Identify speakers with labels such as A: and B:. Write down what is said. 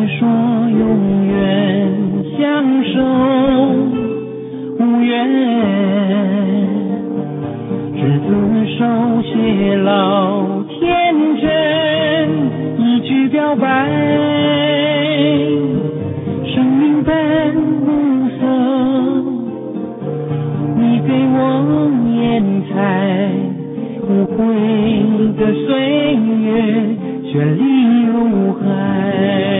A: 说永远相守无怨，执子手写老天真，一句表白，生命本无色，你给我颜彩，无悔的岁月，绚丽如海。